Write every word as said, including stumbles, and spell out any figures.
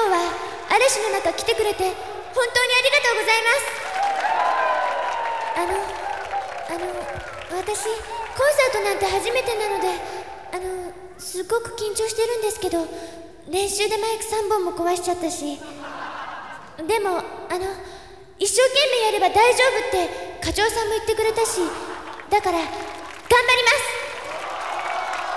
今日は嵐の中来てくれて本当にありがとうございます。あの、あの、私、コンサートなんて初めてなので、あの、すっごく緊張してるんですけど、練習でマイクさんぼんも壊しちゃったし、でも、あの、一生懸命やれば大丈夫って課長さんも言ってくれたし、だから、頑張ります。